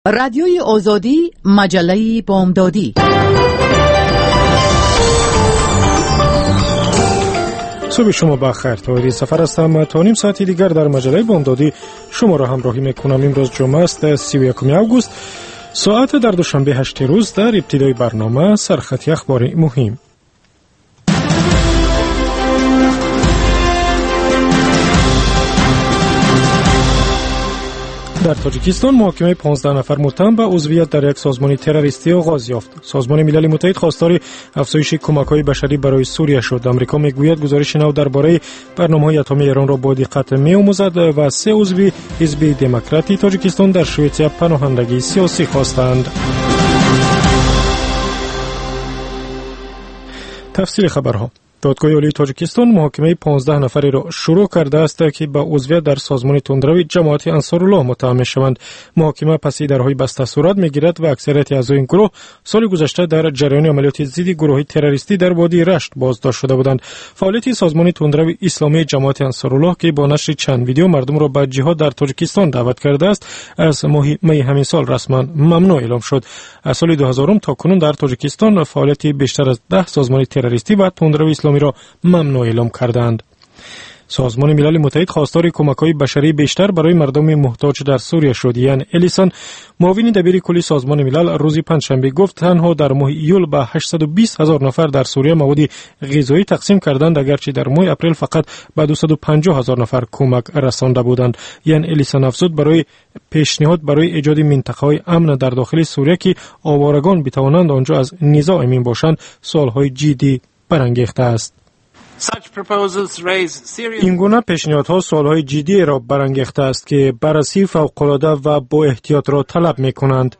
رادیوی آزادی، مجله بامدادی. صبح شما بخیر. تایری سفر هستم. تا نیم ساعتی دیگر در مجله بامدادی شما را همراهی میکنم. امروز جمعه است 31 آگوست، ساعت در دوشنبه 8 روز. در ابتدای برنامه سرخط اخبار مهم. در تاجیکستان محاکمه 15 نفر متهم به عضویت در یک سازمان تروریستی آغاز یافت. سازمان ملل متحد خواستار افزایش کمک‌های بشری برای سوریه شد. آمریکا میگوید گزارش نو درباره برنامه‌های اتمی ایران را با دقت می‌آموزد و 3 عضو حزب دموکراتی تاجیکستان در شویتزر پناهندگی سیاسی خواستند. تفصیل خبرها. دادگاه عالی تاجیکستان محاکمه 15 نفری را شروع کرده است که به عضویت در سازمان تندروی جماعت انصارالله متهم شوند. محاکمه پسی درهای بسته صورت میگیرد و اکثریت اعضای این گروه سال گذشته در جریان عملیات ضد گروه تروریستی در وادی رشت بازداشت شده بودند. فعالیت سازمان تندروی اسلامی جماعت انصارالله که با نشر چند ویدیو مردم را به جهاد در تاجیکستان دعوت کرده است، از ماه می همین سال رسما ممنوع اعلام شد. از سال 2000 تا کنون در تاجیکستان فعالیت بیشتر از 10 سازمان تروریستی و تندروی اسلامی را ممنوع اعلام کردند. سازمان ملل متحد خواستار کمک‌های بشری بیشتر برای مردم محتاج در سوریه شد. یان الیسون، معاون دبیر کلی سازمان ملل، روز پنجشنبه گفت تنها در ماه ایول به 820,000 نفر در سوریه مواد غذایی تقسیم کردند، اگرچه در ماه اپریل فقط به 250,000 نفر کمک رسانده بودند. یان الیسون افزود برای پیشنهاد برای ایجاد منطقه‌های امن در داخل سوریه که آوارگان بتوانند آنجا از نزاع امن باشند، سوال‌های جدی برانگیخته است. این گونه پیشنهادها سوالهای جدی را برانگیخته است که بررسی فوق‌العاده و با احتیاط را طلب می‌کنند.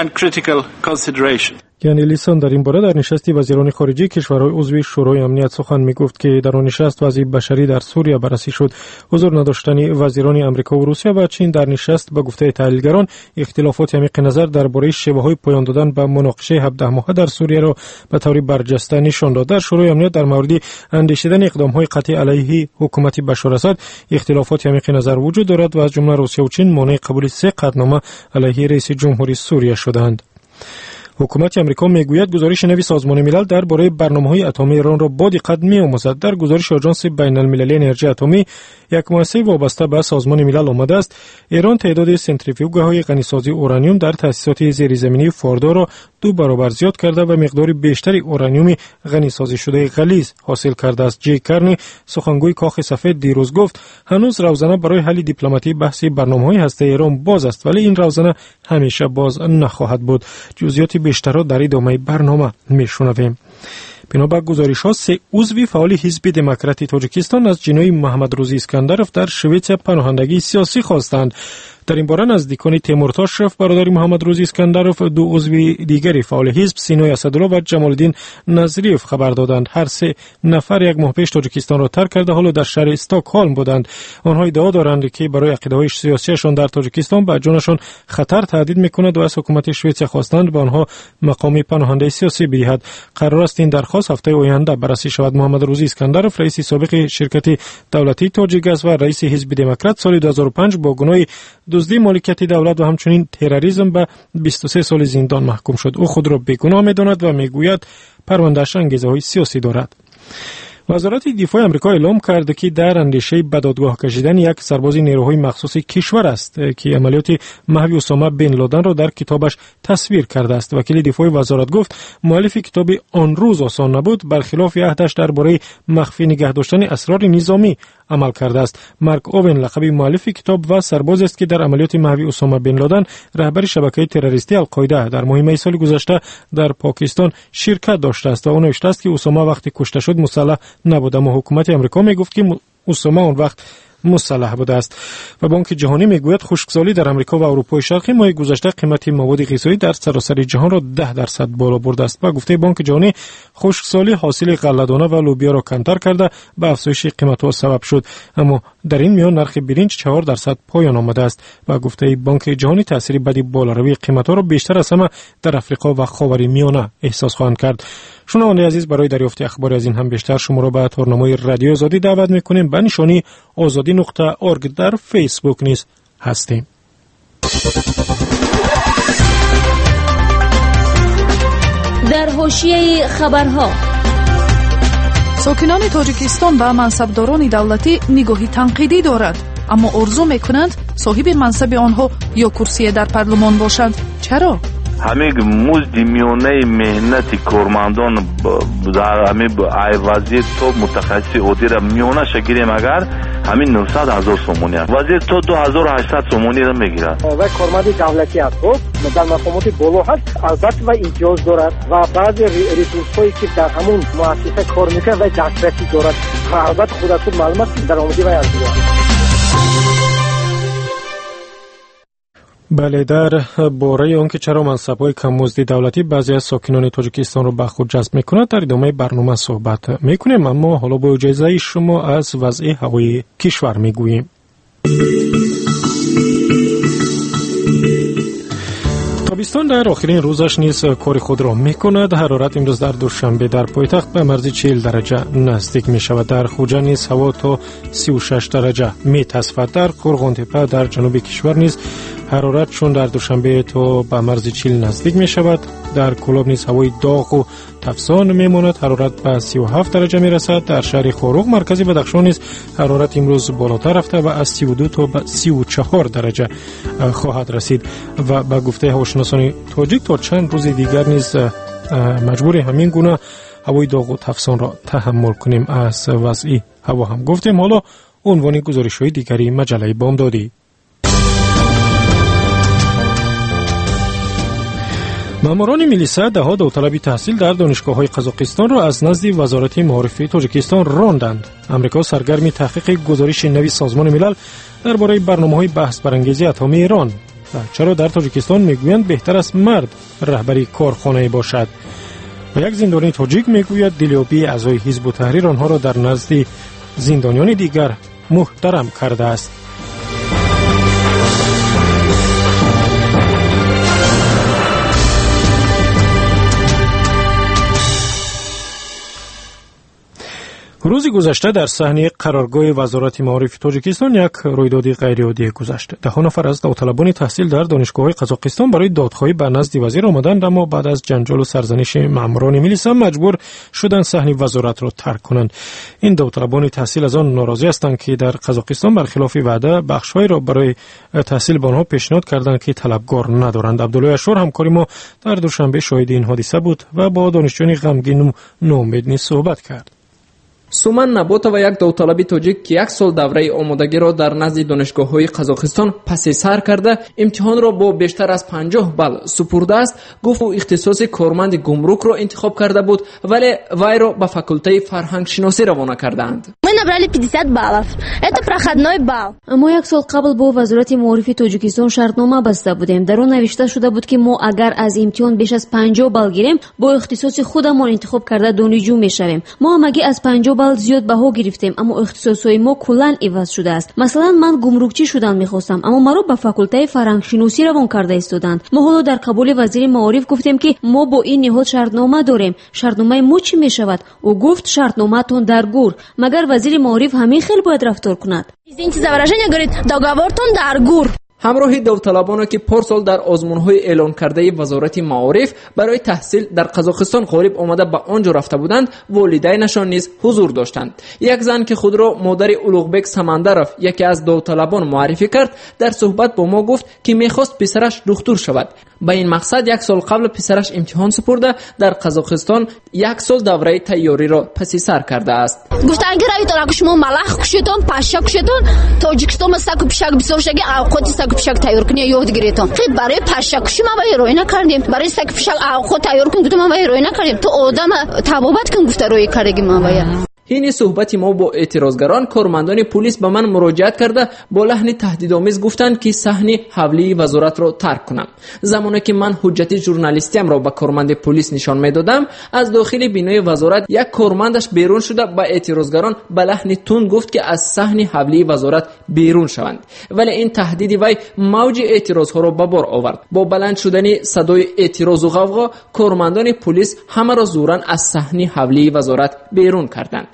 یعنی لیسان در این باره در نشست وزیران خارجه کشورهای عضو شورای امنیت سخن می‌گفت که در آن نشست وضع بشری در سوریه بررسی شد. حضور نداشتن وزیران آمریکا و روسیه و چین در نشست به گفته تحلیلگران اختلافات عمیق نظر درباره شیوه‌های پایان دادن به مناقشه 17 ماهه در سوریه را به طور برجسته نشان داد. در شورای امنیت در مورد اندیشیدن اقدام‌های قطعی علیه حکومت بشار اسد اختلافات عمیق نظر وجود دارد و از جمله روسیه و چین مانع قبول 3 قطعنامه علیه رئیس جمهوری سوریه شدند. حکومت آمریکا میگوید گزارش نوی سازمان ملل درباره برنامه‌های اتمی ایران را با دقت می‌آموزد. در گزارش آژانس بین‌المللی انرژی اتمی، یک مؤسسه وابسته به سازمان ملل آمده است ایران تعداد سنتریفیوگ‌های غنیسازی اورانیوم در تأسیسات زیرزمینی فوردو را 2 برابر زیاد کرده و مقدار بیشتری اورانیوم غنیسازی شده غلیظ حاصل کرده است. جی کرنی، سخنگوی کاخ سفید، دیروز گفت هنوز روزنه برای حل دیپلماتی بحث برنامه‌های هسته ایران باز است، ولی این روزنه همیشه باز نخواهد بود. جزئیات بیشتر را در ادامه برنامه میشنویم. بنابر گزارش‌ها 3 عضو فعال حزب دموکراتی تاجیکستان از جنای محمد روزی اسکندرف در شویتزر پناهندگی سیاسی خواستند. در این باره نزدیکان تیمور تاشرف، برادر محمد روزی اسکندرف، 2 عضو دیگری فعال حزب سینای اسدالله و جمال الدین نظریف خبر دادند. هر 3 نفر یک ماه پیش تاجیکستان را ترک کرده حالا در شهر استکهلم بودند. آنها ادعا دارند که برای عقیده‌های سیاسیشان در تاجیکستان به جانشان خطر تهدید می‌کند و از حکومت شویتزر خواستند به آنها مقام پناهنده سیاسی بدهد. قرار است این درخواست هفته آینده بررسی شود. محمد روزی اسکندرف، رئیس سابق شرکت دولتی تاجیکگاز و رئیس حزب دموکرات، سال 2005 با گناه دزدی مالکیت دولت و همچنین تروریسم به 23 سال زندان محکوم شد. او خود را بیگناه می‌داند و میگوید پرونده‌اش انگیزه‌های سیاسی دارد. وزارت دفاع آمریکا اعلام کرد که در اندیشه به دادگاه کشیدن یک سرباز نیروهای مخصوص کشور است که عملیات محو اسامه بن لادن را در کتابش تصویر کرده است. وکیل دفاع وزارت گفت مؤلف کتاب آن روز آسان نبود برخلاف عهدش درباره مخفی نگه داشتن اسرار نظامی عمل کرده است. مارک اوون لقب مؤلف کتاب و سرباز است که در عملیات محو اسامه بن لادن رهبر شبکه تروریستی القاعده در ماه می سال گذشته در پاکستان شرکت داشته است و آن نوشته است که اسامه وقتی کشته شد مسلح نبود، اما حکومت آمریکا میگفت که اسامه اون وقت مسلح بوده است. و بانک جهانی میگوید خشکسالی در آمریکا و اروپای شرقی ماه گذشته قیمت مواد غذایی در سراسر جهان را 10% بالا برده است. با گفته بانک جهانی خشکسالی حاصل غله‌دانه و لوبیا را کمتر کرده به افزایش قیمت‌ها سبب شد، اما در این میان نرخ برنج 4% پایان آمده است. با گفته بانک جهانی تاثیر بدی بالاروی قیمت‌ها را بیشتر از همه در افریقا و خاورمیانه احساس خواهند کرد. شنوندگان عزیز، برای دریافت اخبار از این هم بیشتر شما را به تورنمای رادیو آزادی دعوت می‌کنیم. به نشانی azadi.org در فیسبوک نیز هستیم. حاشیه خبرها. ساکنان تاجیکستان به منصبداران دولتی نگاهی تنقیدی دارد، اما آرزو میکنند صاحب منصب آنها یا کرسی در پارلمان باشند. چرا؟ همین مزد میانه مهنت کارمندان در همین وضعیت تو متخصص عادی را میانه شگیریم اگر همین 900,000 سومونی است، وضعیت تو 2800 سومونی را میگیرد و کارمند دولتی است در مقامات بالا هست، البته و امتیاز دارد و بعضی ریسورس هایی که در همون مؤسسه کار میکنه و دسترسی دارد و البته خودتون معلوم است درآمدی و ارزیابی. بله، در باره آنکه چرا منصب‌های کم‌مزدی دولتی بعضی از ساکنان تاجیکستان را به خود جذب می‌کند در ادامه برنامه صحبت می‌کنیم، اما حالا با اجازه شما از وضع هوای کشور می‌گوییم. تابستان در آخرین روزش نیز کار خود را می‌کند. حرارت امروز در دوشنبه در پایتخت به مرز 40 درجه نزدیک می‌شود. در خوجه نیز هوا تا 36 درجه می‌تصفد. در قرغان‌تپه در جنوب کشور نیز حرارت چون در دوشنبه تا به مرز 40 نزدیک می شود. در کلاب نیز هوای داغ و تفسان می ماند. حرارت به 37 درجه می رسد. در شهر خاروق مرکزی بدخشان نیز حرارت امروز بالاتر رفته و از 32 تا به 34 درجه خواهد رسید و به گفته هواشناسان تاجیک تا چند روز دیگر نیز مجبور همین گونه هوای داغ و تفسان را تحمل کنیم. از وضع هوا هم گفتیم. حالا عنوان گزارش‌های دیگری مجله بامدادی. ماموران ملیسا دهها داوطلب تحصیل در دانشگاه‌های قزاقستان را از نزد وزارت معارف تاجیکستان راندند. آمریکا سرگرم تحقیق گزارش نوی سازمان ملل درباره برنامه‌های بحث برانگیزی اتمی ایران و چرا در تاجیکستان میگویند بهتر است مرد رهبری کارخانه باشد. و یک زندانی تاجیک میگوید دلیابی اعضای حزب تحریر آنها را در نزد زندانیان دیگر محترم کرده است. روز گذشته در صحنه قرارگاه وزارت معارف تاجیکستان یک رویداد غیرعادی گذشت. 10 نفر از داوطلبان تحصیل در دانشگاه‌های قزاقستان برای دادخواهی به نزد وزیر آمدند، اما بعد از جنجال و سرزنش ماموران ملیسا مجبور شدند صحنه وزارت را ترک کنند. این داوطلبان تحصیل از آن ناراضی هستند که در قزاقستان برخلاف وعده بخش‌های را برای تحصیل به آنها پیشنهاد کردند که طلبکار ندارند. عبدالله اشور همکار ما در دوشنبه شاهد این حادثه بود و با دانشجویان غمگین و ناامید صحبت کرد. سومن نبوتا و یک داوطلب تاجیک که 1 سال دوره آمادگی را در نزد دانشگاه‌های قزاقستان پس سر کرده امتحان را با بیشتر از 50 بال سپرده است، گفت او اختصاص کارمند گمرک را انتخاب کرده بود ولی وی را به فاکولته فرهنگ شناسی روانه کردند. Мы набрали 50 баллов. Это проходной балл. ما 1 سال قبل با وزارت معارف تاجیکستان شرطنامه بسته بودیم. در آن نوشته شده بود که ما اگر از امتحان بیش از 50 بال گیریم با اختصاص خودمان انتخاب کرده دانشجو میشویم. ما هم اگه از 50 بال زیاد بها گرفتیم اما اختصاصهای ما کلا عوض شده است. مثلا من گمرکچی شدن میخواستم اما مرا به فاکولته فرهنگ شناسی روان کرده استادند. ما حالا در قبول وزیر معارف گفتیم که ما با این نهاد شرطنامه داریم. شرطنامه ما چی میشود؟ او گفت شرطنامه تون در گور. مگر وزیر معارف همین خیلی باید رفتار کند؟ Извините за выражение, говорит, договор-тон در گور. همراه داوطلبانی که پارسال در آزمون‌های اعلان کرده وزارت معارف برای تحصیل در قزاقستان غالب آمده به آنجا رفته بودند، والدینشان نیز حضور داشتند. یک زن که خود را مادر اولوغبک سمندرف یکی از داوطلبان معرفی کرد، در صحبت با ما گفت که می‌خواست پسرش دکتر شود. با این مقصد 1 سال قبل پسرش امتحان سپرده در قزاقستان 1 سال دوره تیاری را پس سر کرده است. گفتن که روی تو شما ملخ کشیدون، پاشا کشیدون، تاجیکستان سگ پیشک بسوشگی اوقات سگ پیشک تیار کنی یاد گرفتم. خیلی برای پاشا کشی ما روی نکردیم. برای سگ پیشک اوقات تیار کن گفتم ما روی نکردیم. تو آدم تبابت کن گفت روی کردی ما باید. این صحبت ما با اعتراضگران کارمندان پلیس به من مراجعت کرده با لحن تهدیدآمیز گفتند که صحنه حولی وزارت را ترک کنم. زمانی که من حجت ژورنالیستیم را به کارمند پلیس نشان میدادم، از داخل بینای وزارت یک کارمندش بیرون شده با اعتراضگران به لحن تند گفت که از صحنه حولی وزارت بیرون شوند. ولی این تهدید وی موج اعتراض ها را به بار آورد. با بلند شدن صدای اعتراض و غوغا کارمندان پلیس همه را زوراً از صحنه حولی وزارت بیرون کردند.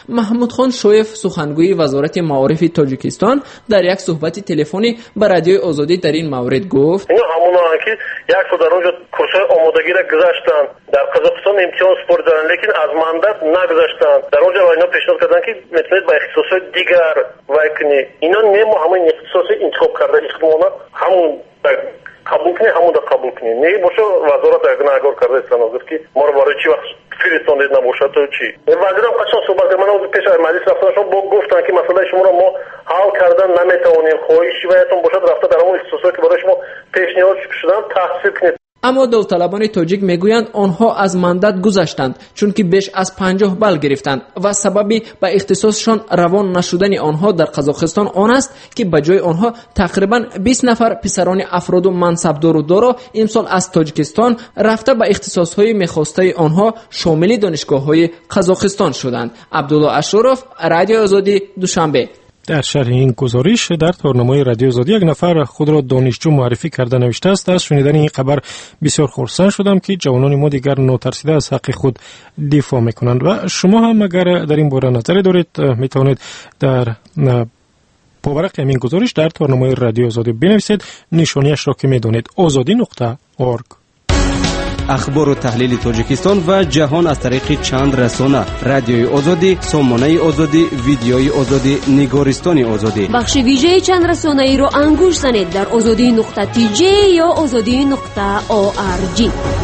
محمود خان شویف سخنگوی وزارت معارف تاجیکستان در یک صحبت تلفنی با رادیوی آزادی در این مورد گفت اینا همونایی که یک سال در اونجا کورس‌های آمادگی را گذاشتن در قزاقستان امتحان سپرد دارن لیکن از ماندت نگذاشتن در اونجا و اینا پیشنهاد کردن که میتونید با اختصاصهای دیگر وای کنی اینا نمو همین اختصاصی انتخاب کرده احتمالا همون قبول کنی همون را قبول کنی نه باشه وزارت اگه نگار کرده اسلام آزاد که ما رو برای چی وقت فرستاندید نباشه تو چی وزیرم قشنگ صحبت من اون پیش مجلس رفتن شما گفتن که مسئله شما رو ما حل کردن نمیتونیم خواهشی بهتون باشه رفته در همون اختصاصی که برای شما پیشنهاد شدن تحصیل کنید. اما داوطلبان تاجیک میگویند آنها از ماندت گذشتند چون که بیش از 50 بال گرفتند و سببی به اختصاصشان روان نشدن آنها در قزاقستان آن است که به جای آنها تقریبا 20 نفر پسران افراد و منصبدار و دارا امسال از تاجیکستان رفته به اختصاصهای میخواسته آنها شامل دانشگاه‌های قزاقستان شدند. عبدالله اشرف، رادیو آزادی، دوشنبه. در شرح این گزارش در تارنمای رادیو آزادی یک نفر خود را دانشجو معرفی کرده نوشته است: از شنیدن این خبر بسیار خرسند شدم که جوانان ما دیگر ناترسیده از حق خود دفاع میکنند. و شما هم اگر در این باره نظری دارید میتونید در پاورق همین گزارش در تارنمای رادیو آزادی بنویسید. نشانیش را که میدونید azadi.org. اخبار و تحلیل تاجیکستان و جهان از طریق چند رسانه: رادیوی آزادی، سامانه آزادی، ویدیوی آزادی، نگارستان آزادی. بخش ویژه چند رسانه ای رو انگوش زنید در azadi.tj یا azadi.org.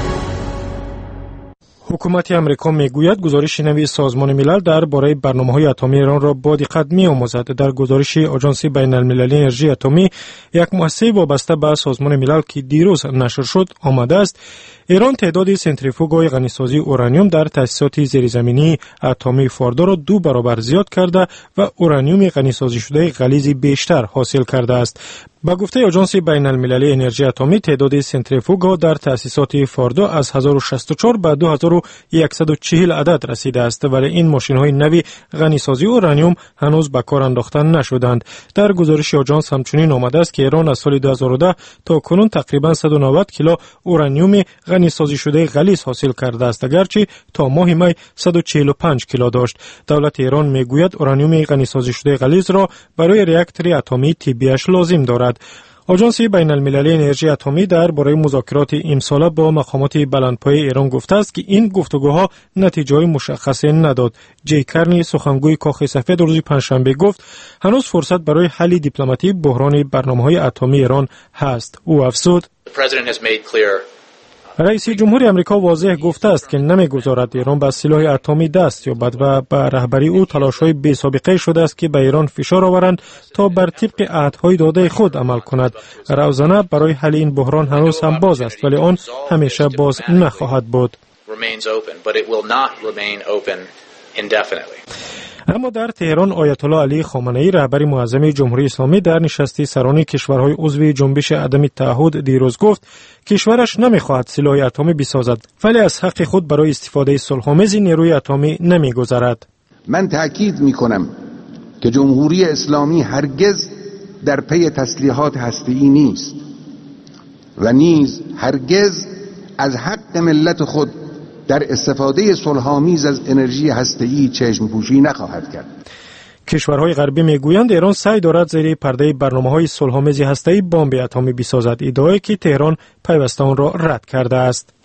حکومت امریکا میگوید گزارش نوی سازمان ملل درباره برنامه‌های اتمی ایران را با دقت می‌آموزد. در گزارش آژانس بین‌المللی انرژی اتمی، یک مؤسسه وابسته به سازمان ملل که دیروز نشر شد، آمده است ایران تعداد سنتریفوگ‌های غنیسازی اورانیوم در تأسیسات زیرزمینی اتمی فاردو را 2 برابر زیاد کرده و اورانیوم غنیسازی شده غلیظ بیشتر حاصل کرده است. با گفته آژانس بین‌المللی انرژی اتمی، تعداد سنتریفوگ‌ها در تأسیسات فاردو از 1064 به 2140 عدد رسیده است، ولی این ماشین‌های نوی غنیسازی اورانیوم هنوز به کار انداخته نشدند. در گزارش آژانس همچنین آمده است که ایران از سال 2010 تا کنون تقریباً 190 کیلو اورانیوم غنیسازی شده غلیظ حاصل کرده است، اگرچه تا ماه می 145 کیلو داشت. دولت ایران میگوید اورانیوم غنیسازی شده غلیظ را برای راکتور اتمی طبیعیش لازم دارد. آژانس بین‌المللی انرژی اتمی درباره مذاکرات امساله با مقامات بلندپایه ایران گفته است که این گفتگوها نتیجه مشخصی نداد. جی کرنی، سخنگوی کاخ سفید، روز پنجشنبه گفت هنوز فرصت برای حل دیپلماتی بحران برنامه‌های اتمی ایران هست. او افزود: رئیس جمهور آمریکا واضح گفته است که نمیگذارد ایران به سلاح اتمی دست یابد و به رهبری او تلاش‌های بی‌سابقه شده است که به ایران فشار آورند تا بر طبق عهدهای داده خود عمل کند. روزنه برای حل این بحران هنوز هم باز است، ولی آن همیشه باز نخواهد بود. اما در تهران آیت الله علی خامنه‌ای، رهبر معظم جمهوری اسلامی، در نشست سران کشورهای عضو جنبش عدم تعهد دیروز گفت کشورش نمی‌خواهد سلاح اتمی بسازد، ولی از حق خود برای استفاده صلح‌آمیز نیروی اتمی نمی‌گذرد. من تأکید می‌کنم که جمهوری اسلامی هرگز در پی تسلیحات هسته‌ای نیست و نیز هرگز از حق ملت خود در استفاده صلح‌آمیز از انرژی هسته‌ای چشم‌پوشی نخواهد کرد. کشورهای غربی میگویند ایران سعی دارد زیر پرده برنامه‌های صلح‌آمیز هسته‌ای بمب اتمی بسازد، ادعایی که تهران پیوسته آن را رد کرده است.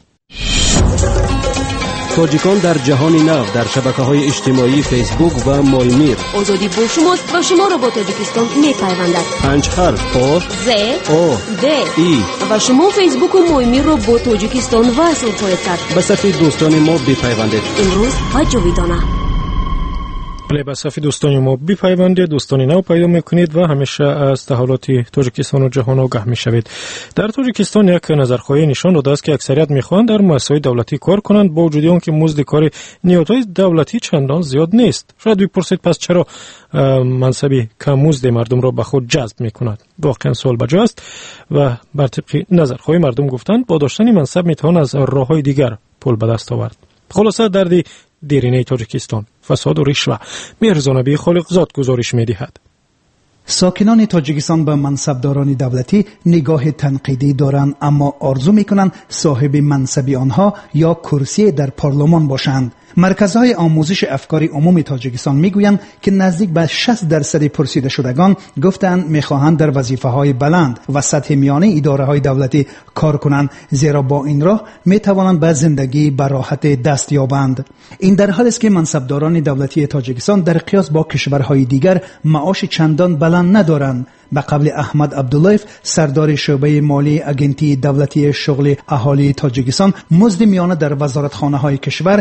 تاجیکان در جهان نو در شبکه‌های اجتماعی فیسبوک و مایمیر. آزادی با شماست و شما را با تاجیکستان می‌پیوندد. 5 حرف: آ، ز، او، د، ای. و شما فیسبوک و مایمیر را با تاجیکستان وصل خواهید کرد. به صف دوستان ما بپیوندید. امروز و جاویدانه. به صف دوستان ما بپیوندید، دوستان نو پیدا میکنید و همیشه از تحولات تاجیکستان و جهان آگاه میشوید. در تاجیکستان یک نظرخواهی نشان داده است که اکثریت میخواهند در مؤسسات دولتی کار کنند با وجود آنکه مزد کار نیازهای دولتی چندان زیاد نیست. شاید بپرسید پس چرا منصبی کم مزد مردم را به خود جذب میکند؟ واقعا سوال بجا است و بر طبق نظرخواهی مردم گفتند با داشتن منصب میتوان از راههای دیگر پول به دست آورد. خلاصه دردی دیرینه تاجیکستان، فساد و رشوه. مهرزانبی خالقزاد گزارش می‌دهد. ساکنان تاجیکستان به منصبداران دولتی نگاه تنقیدی دارند، اما آرزو می‌کنند صاحب منصبی آنها یا کرسی در پارلمان باشند. مرکزهای آموزش افکار عمومی تاجیکستان میگویند که نزدیک به 60% پرسیده شدگان گفتند میخواهند در وظیفه‌های بلند و سطح میانه اداره‌های دولتی کار کنند، زیرا با این راه میتوانند به زندگی به راحت دست یابند. این در حالی است که منصبداران دولتی تاجیکستان در قیاس با کشورهای دیگر معاش چندان بلند ندارند. به قبل احمد عبداللهیف سردار شعبه مالی اگنتی دولتی شغل اهالی تاجیکستان مزد میانه در وزارتخانه‌های کشور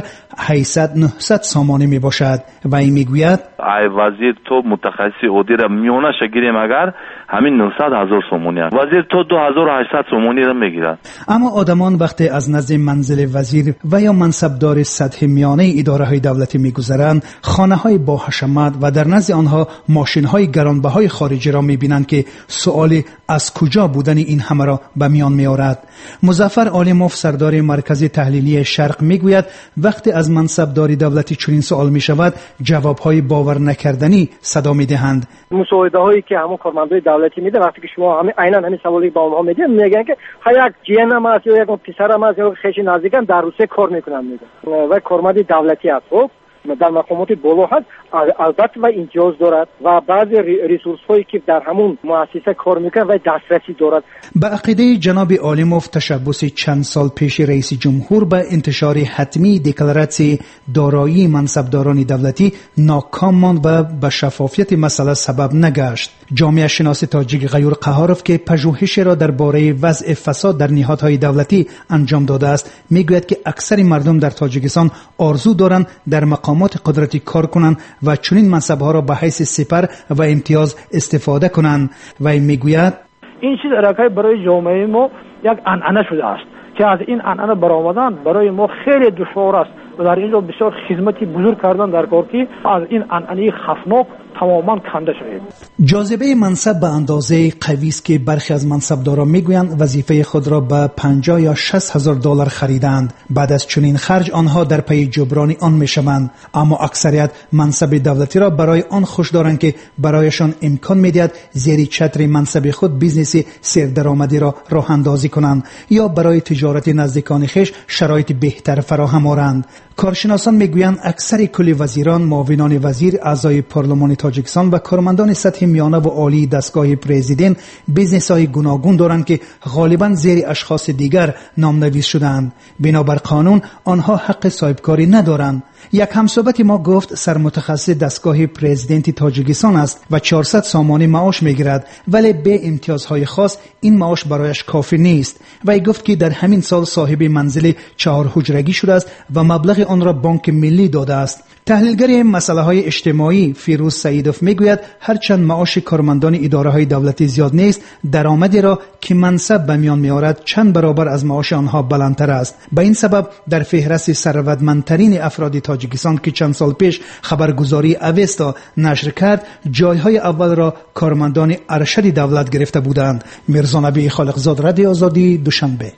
800-900 سامانه می باشد و این میگوید ای وزیر تو متخصص اودی را میانه شگیریم اگر همین 900,000 سومونی است، وزیر تو 2800 سومونی را میگیرد. اما آدمان وقتی از نزد منزل وزیر و یا منصبدار سطح میانه اداره‌های دولتی میگذرند، خانه‌های با حشمت و در نزد آنها ماشین‌های گرانبهای خارجی را می‌بینند که سؤال از کجا بودن این همه را به میان می‌آورد. مظفر عالموف سردار مرکز تحلیلی شرق میگوید وقتی از منصبداری دولتی چنین سوال می‌شود جواب‌های باور نکردنی صدا می‌دهند. مساعده‌هایی که همون کارمندای دولتی میده وقتی که شما عیناً همین سوالی با اونها میگن که یک جنم است یا یک پسرم است یا خیلی نزدیکن در روسیه کار میکنن میگن و کارمند دولتی است، خب در مقامات بالا هست، البته و امتیاز دارد و بعضی ریسورس هایی که در همون مؤسسه کار میکنن و دسترسی دارد. به عقیده جناب عالموف تشبث چند سال پیش رئیس جمهور به انتشار حتمی دکلراسی دارایی منصبداران دولتی ناکام ماند و به شفافیت مسئله سبب نگشت. جامعه شناس تاجیک غیور قهاروف که پژوهش را درباره وضع فساد در نهادهای دولتی انجام داده است میگوید که اکثر مردم در تاجیکستان آرزو دارند در مقامات قدرتی کار کنند و چنین منصب‌ها را به حیث سپر و امتیاز استفاده کنند و این میگوید این چیز علاقه برای جامعه ما یک عنعنه شده است که از این عنعنه برآمدن برای ما خیلی دشوار است و در اینجا بسیار خدمتی بزرگ کردن در کار که از این عنعنه خفناک تماما کنده شویم. جاذبه منصب به اندازه قوی است که برخی از منصبداران میگویند وظیفه خود را به 50 یا 60,000 دلار خریدند. بعد از چنین خرج آنها در پی جبران آن میشوند، اما اکثریت منصب دولتی را برای آن خوش دارند که برایشان امکان میدهد زیر چتر منصب خود بیزنس سردرآمدی را راه اندازی کنند یا برای تجارت نزدیکان خویش شرایط بهتر فراهم آورند. کارشناسان میگویند اکثر کل وزیران، معاونان وزیر، اعضای پارلمان تاجیکستان و کارمندان سطح میانه و عالی دستگاه پرزیدنت بیزنس‌های گوناگون دارند که غالباً زیر اشخاص دیگر نامنویس شدند. بنابر قانون آنها حق صاحبکاری ندارند. یک همصحبت ما گفت سرمتخصص دستگاه پرزیدنت تاجیکستان است و 400 سامانه معاش میگیرد، ولی به امتیازهای خاص این معاش برایش کافی نیست. و ای گفت که در همین سال صاحب منزل 4 حجرگی شده است و مبلغ آن را بانک ملی داده است. تحلیلگر مسائل اجتماعی فیروز سعیدوف میگوید هرچند معاش کارمندان اداره‌های دولتی زیاد نیست، درآمدی را که منصب به میان می‌آورد چند برابر از معاش آنها بلندتر است. به این سبب در فهرست ثروتمندترین افراد تاجیکستان که چند سال پیش خبرگزاری اوستا نشر کرد، جایهای اول را کارمندان ارشد دولت گرفته بودند. میرزا نبی خالقزاد، رادیو آزادی، دوشنبه.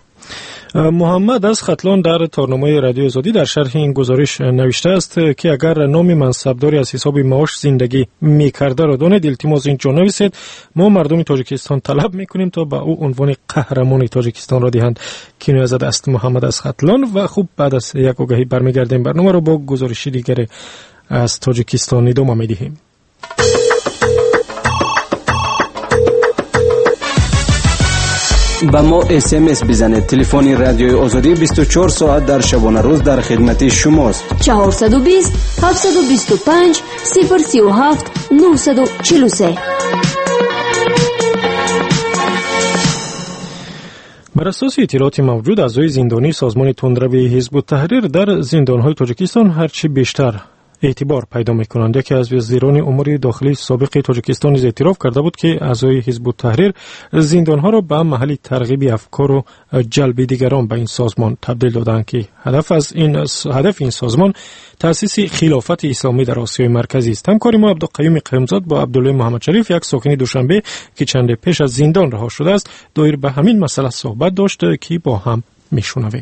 محمد از خطلان در تارنامه رادیو آزادی در شرح این گزارش نوشته است که اگر نام منصبداری از حساب معاش زندگی میکرده را دانید التماس اینجا نویسید، ما مردم تاجیکستان طلب میکنیم تا به او عنوان قهرمان تاجیکستان را دهند. کینوی از است محمد از خطلان. و خوب بعد از یک آگهی برمیگردیم برنامه را با گزارش دیگر از تاجیکستان ادامه میدهیم. با ما SMS بزنید. تلفن رادیوی آزادی 24 ساعت در شبانه روز در خدمت شماست. 420 725 037 943. بر اساس اطلاعات موجود، اعضای زندانی سازمان تندروی حزب التحریر در زندان‌های تاجیکستان هرچی بیشتر اعتبار پیدا می‌کنند. یکی از وزیران امور داخلی سابق تاجیکستان اعتراف کرده بود که اعضای حزب التحریر زندان‌ها را به محل ترغیب افکار و جلب دیگران به این سازمان تبدیل دادند که هدف این سازمان تأسیس خلافت اسلامی در آسیای مرکزی است. همکار ما عبدالقیوم قیومزاد با عبدالله محمد شریف، یک ساکن دوشنبه که چند پیش از زندان رها شده است، دایر به همین مسئله صحبت داشت که با هم میشنویم.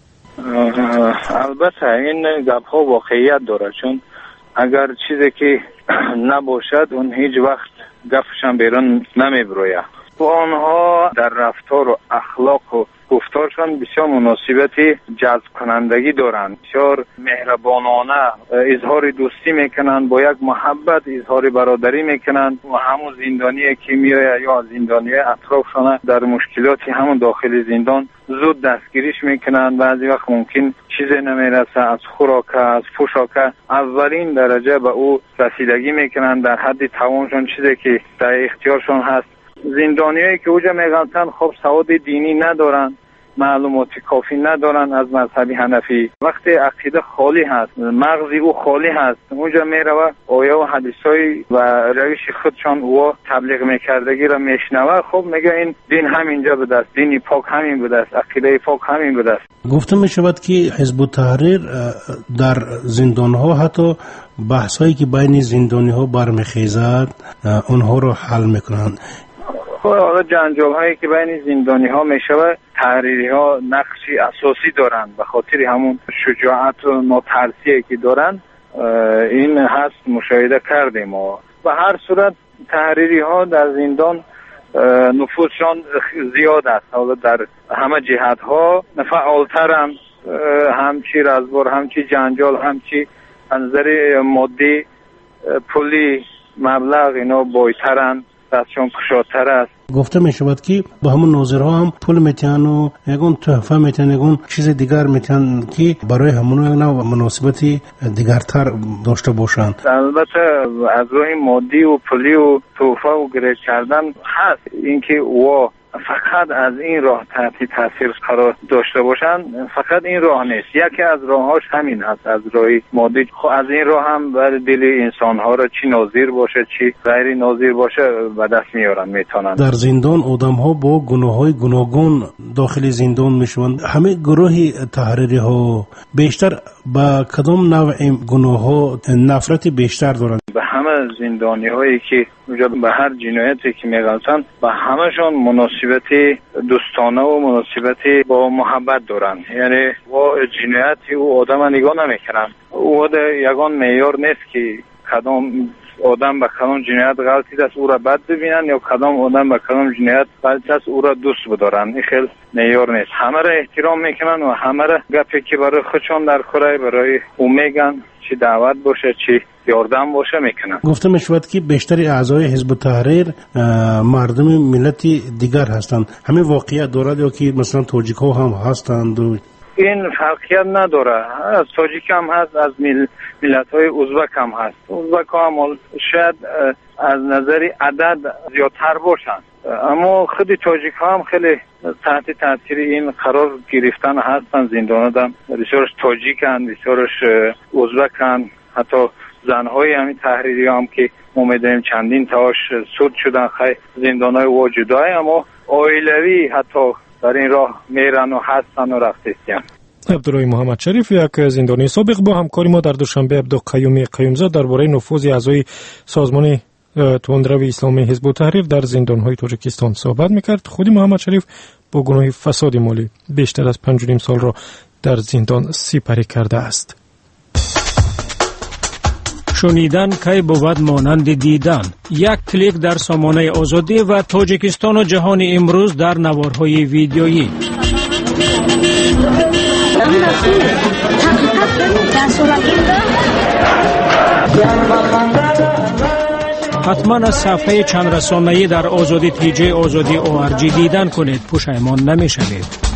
البته این گپ ها واقعیت داره، چون اگر چیزی که نباشد اون هیچ وقت گپشان بیرون نمیبروید. و آنها در رفتار و اخلاق و گفتارشان بسیار مناسبت جذب کنندگی دارند، بسیار مهربانانه اظهار دوستی میکنند، با یک محبت اظهار برادری میکنند و همون زندانی که میآید یا زندانی اطرافشان در مشکلاتی همون داخل زندان زود دستگیریش میکنند. بعضی وقت ممکن چیزی نمیرسه، از خوراک از پوشاک اولین درجه به او رسیدگی میکنند در حد توانشان، چیزی که در اختیارشان هست. زندانیایی که اوجا میگن خب سواد دینی ندارن، معلومات کافی ندارن از مذهب حنفی، وقتی عقیده خالی هست، مغزی او خالی هست، اونجا میروه آیه و حدیثای و روش خودشان و تبلیغ میکردگی را میشنوه، خب میگه این دین همینجا بوده است، دینی پاک همین بوده است، عقیده پاک همین بوده است. گفته میشود که حزب التحریر در زندان ها حتی بحثایی که بین زندانی ها برمیخیزد اونها رو حل میکنند. حالا جنجال هایی که بین زندانی ها میشود، تحریری ها نقشی اساسی دارند، به خاطر همون شجاعت و ناترسی که دارند این هست مشاهده کردیم. ما به هر صورت تحریری ها در زندان نفوذشان زیاد است، حالا در همه جهت ها فعالترند، همچی رزبار، همچی جنجال، همچی نظر مادی پولی مبلغ اینا بایترند، دستشان کشاتر است. گفته می شود که با همون ناظرها هم پول میتن و یکون تحفه میتن، یکون چیز دیگر میتن که برای همون یک نوع مناسبتی دیگرتر داشته باشند. البته از روی مادی و پولی و تحفه و گره کردن هست، اینکه و فقط از این راه تحت تاثیر قرار داشته باشند، فقط این راه نیست، یکی از راهاش همین هست، از راه مادی. خب از این راه هم بر دل انسان ها را چی ناظر باشه چی غیر ناظر باشه به دست میارن، میتونن. در زندان آدم ها با گناه های گوناگون داخل زندان میشوند. همه گروه تحریری ها بیشتر با کدام نوع گناه ها نفرت بیشتر دارند؟ به همه زندانی هایی که به هر جنایتی که میگن به همشون مناسبت دوستانه و مناسبت با محبت دارن، یعنی با جنایتی او آدم نگاه نمیکنن. او یگان معیار نیست که کدام آدم به کدام جنایت غلطی دست او را بد ببینن یا کدام آدم به کدام جنایت غلطی دست او را دوست بدارن، این خیلی معیار نیست. همه را احترام میکنن و همه را گپی که برای خودشان در خوره برای او میگن، چی دعوت باشه چی یاردم باشه میکنن. گفته میشود که بیشتر اعضای حزب التحریر مردم ملتی دیگر هستند. همین واقعیت دارد یا که مثلا تاجیک ها هم هستند؟ این فرقیت نداره، از تاجیک هم هست، از ملت های ازبک هم هست. ازبک ها هم شاید از نظر عدد زیادتر باشند، اما خود تاجیک ها هم خیلی تحت تاثیر این قرار گرفتن هستن. زندان هم بسیارش تاجیکن، بسیارش ازبکن، حتی زنهای همین تحریری هم که ما میدونیم چندین تاش سود شدن خیلی زندانهای واجدای، اما آیلوی حتی در این راه میرن و هستن و رفتیستیم. عبدالرحیم محمد شریف، یک زندانی سابق، با همکاری ما در دوشنبه عبدالقیوم قیومزاده درباره نفوذ اعضای سازمان تندروی اسلامی حزب التحریر در زندانهای تاجیکستان صحبت میکرد. خودی محمد شریف با گناه فساد مالی بیشتر از 5.5 سال را در زندان سپری کرده است. شنیدن کی بود مانند دیدن. یک کلیک در سامانه آزادی و تاجیکستان و جهان امروز در نوارهای ویدیویی. حتما از صفحه چند رسانه‌ای در آزادی تیجی آزادی ORG دیدن کنید، پشیمان نمی‌شوید.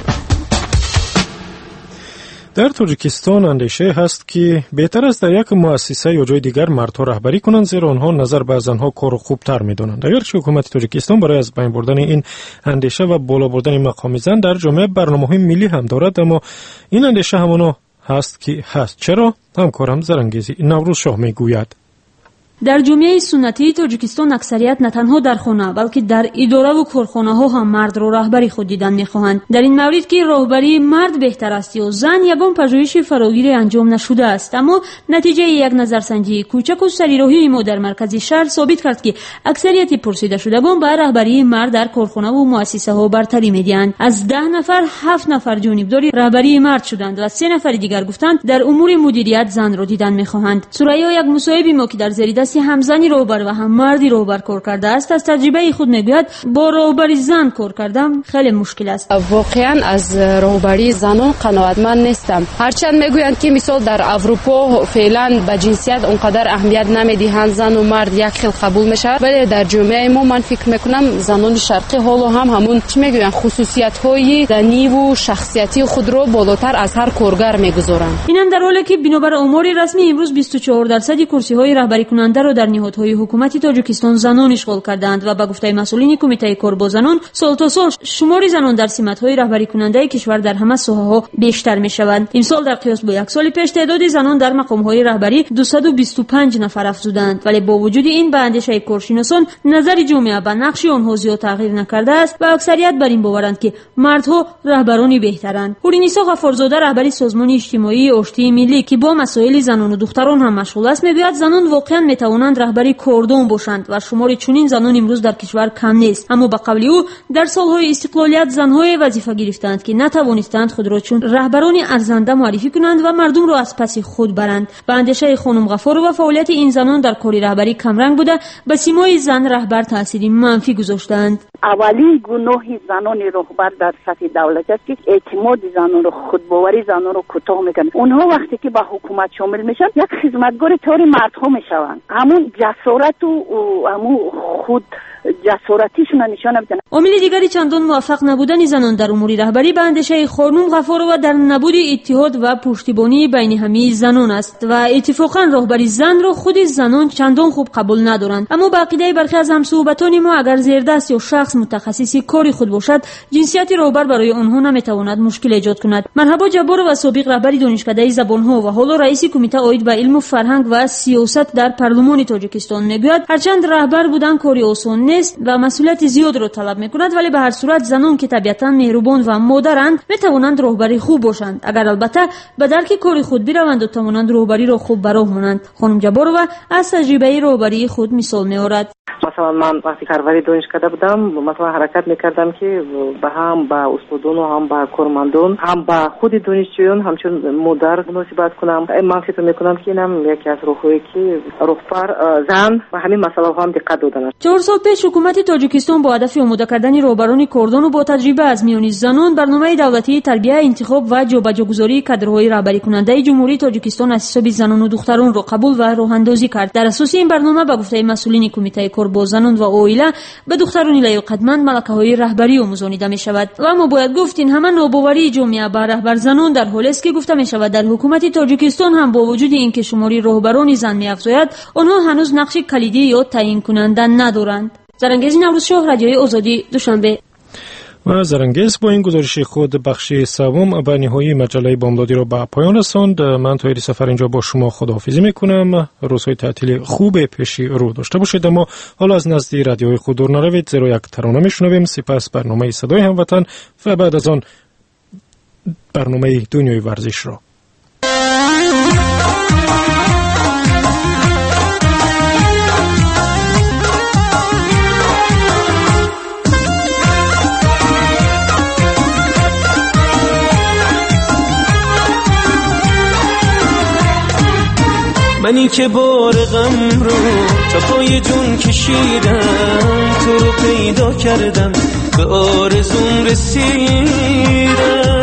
در تاجیکستان اندیشه هست که بهتر است در یک مؤسسه یا جای دیگر مردها رهبری کنند، زیرا آنها نظر به زنها کار خوبتر می‌دانند. اگرچه حکومت تاجیکستان برای از بین بردن این اندیشه و بالا بردن مقام زن در جامعه برنامه‌های ملی هم دارد، اما این اندیشه همانا هست که هست. چرا؟ همکارم زرنگیزی نوروز شاه میگوید. در جامعه سنتی تاجیکستان اکثریت نه تنها در خانه بلکه در اداره و کارخانه ها هم مرد را رهبری خود دیدن می‌خواهند. در این مورد که راهبری مرد بهتر است یا زن، یگان پژوهش فراگیر انجام نشده است، اما نتیجه یک نظرسنجی کوچک و سریراهی ما در مرکز شهر ثابت کرد که اکثریت پرسیده شدگان به رهبری مرد در کارخانه و مؤسسه ها برتری می‌دهند. از 10 نفر 7 نفر جانبدار رهبری مرد شدند و 3 نفر دیگر گفتند در امور مدیریت زن را دیدن می‌خواهند. ثریا، یک مصاحبه ما که در زیر کسی هم زنی روبر و هم مردی روبر کار کرده است از تجربه خود میگوید با روبری زن کار کردن خیلی مشکل است. واقعا از روبری زنان قناعتمند نیستم. هرچند میگویند که مثال در اروپا فعلا به جنسیت اونقدر اهمیت نمیدهند، زن و مرد یک خیل قبول میشه، ولی در جامعه ما من فکر میکنم زنان شرقی حالا هم همون چی میگویند خصوصیت های زنی و شخصیتی خود رو بالاتر از هر کارگر میگذارند. اینم در حالی که بنابر آمار رسمی امروز 24% کرسی های رهبری کننده را در نهادهای حکومتی تاجیکستان زنان اشغال کردند و به گفته مسئولین کمیته کار با زنان سال تا سال شمار زنان در سمت های رهبری کننده کشور در همه ساحه‌ها بیشتر میشوند. امسال در قیاس با یک سال پیش تعداد زنان در مقام های رهبری 225 نفر افزودند، ولی با وجود این به اندیشه کارشناسان نظر جامعه به نقش آنها زیاد تغییر نکرده است و اکثریت بر این باورند که مردها رهبرانی بهترند. هورینیسا غفارزاده رهبری سازمان اجتماعی آشتی ملی که با مسائل زنان و دختران هم مشغول است میگوید زنان واقعا میتوانند رهبری کردان باشند و شمار چنین زنان امروز در کشور کم نیست، اما به قول او در سالهای استقلالیت زنهای وظیفه گرفتند که نتوانستند خود را چون رهبرانی ارزنده معرفی کنند و مردم را از پس خود برند. به اندیشه خانم غفار و فعالیت این زنان در کار رهبری کمرنگ بوده به سیمای زن رهبر تأثیری منفی گذاشتند. اولین گناه زنان رهبر در سطح دولت است که اعتماد زنان رو خودباوری زنان رو کوتاه میکنه. اونها وقتی که به حکومت شامل میشن یک خدمتگار طور مردها میشوند، همون جسارت و همون خود جسارتیشون نشان میدن. عامل دیگری چندان موفق نبودن زنان در امور رهبری به اندیشه خانم غفار و در نبود اتحاد و پشتیبانی بین همه زنان است و اتفاقا رهبری زن را خود زنان چندان خوب قبول ندارند. اما با عقیده برخی از همصحبتان ما اگر زیردست یا شخص متخصصی کاری خود باشد جنسیت رهبر برای آنها نمیتواند مشکل ایجاد کند. مرحبا جبار و سابق رهبری دانشکده زبانها و حالا رئیس کمیته عاید به علم و فرهنگ و سیاست در پارلمان تاجیکستان میگوید هرچند رهبر بودن کاری آسان نیست و مسئولیت زیاد را طلب میکند، ولی به هر صورت زنان که طبیعتا مهربان و مادرند میتوانند رهبری خوب باشند اگر البته به درک کاری خود بروند و توانند رهبری را خوب به راه مانند. خانم جبار و از تجربه رهبری خود مثال میآورد. مثلا من وقتی کاربری دانشکده بودم مثلا حرکت میکردم که به هم با استادان و هم با کارمندان هم با خود دانشجویان همچون مادر مناسبت کنم. من فکر میکنم که اینم یکی از راههایی که رهبر زن و همین مسائل هم دقت دادن. 4 سال پیش حکومت تاجیکستان با هدف آماده کردن رهبران کردان و با تجربه از میان زنان برنامه دولتی تربیت، انتخاب و جابجاگذاری کادرهای رهبری کننده جمهوری تاجیکستان از حساب زنان و دختران را قبول و راه اندازی کرد. در اساس این برنامه به گفته مسئولین کمیته کار با زنان و عائله به دختران لیاقتمند ملکه‌های رهبری آموزانیده می شود. و اما باید گفت این همه ناباوری جامعه به رهبر زنان در حالی است که گفته می شود در حکومت تاجیکستان هم با وجود اینکه شماری رهبران زن می افزاید آنها هنوز نقش کلیدی یا تعیین کننده ندارند. زرنگیز نوروزشاه، رادیوی آزادی، دوشنبه. و زرنگیز با این گزارش خود بخش سوم به نهایی مجله بامدادی را به پایان رساند. من طاهر سفر اینجا با شما خداحافظی میکنم. روزهای تعطیل خوب پیش رو داشته باشید. اما حالا از نزد رادیوی خود دور نروید، زیرا یک ترانه میشنویم، سپس برنامه صدای هموطن و بعد از آن برنامه دنیای ورزش را. منی که بار غم رو تا پای جون کشیدم، تو رو پیدا کردم به آرزوم رسیدم.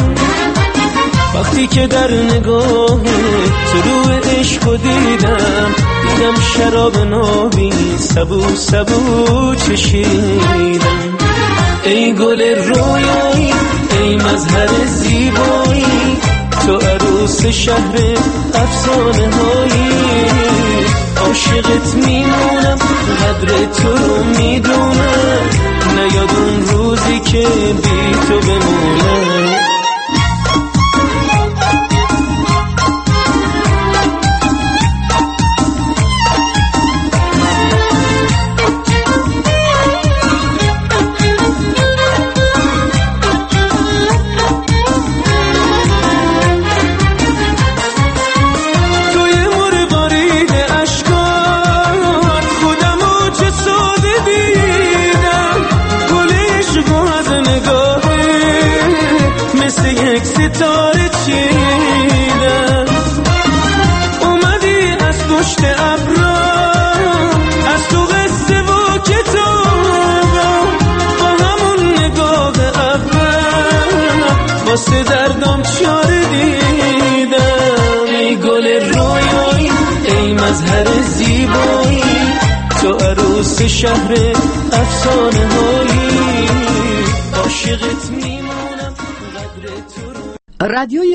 وقتی که در نگاه طلوع عشق دیدم، دیدم شراب نابی سبو سبو چشیدم. ای گل رویایی، ای مظهر زیبایی، تو عروس شهر افسانه هایی. عاشقت میمونم، قدر تو رو میدونم، نیاد اون روزی که بی تو بمونم. ستاره چیدم، اومدی از پشت ابرا، دردم چاره دیدم. ای گل رویایی ای مظهر زیبایی، تو عروس شهر افسانه هایی، عاشقت میمونم قدر تو. رادیوی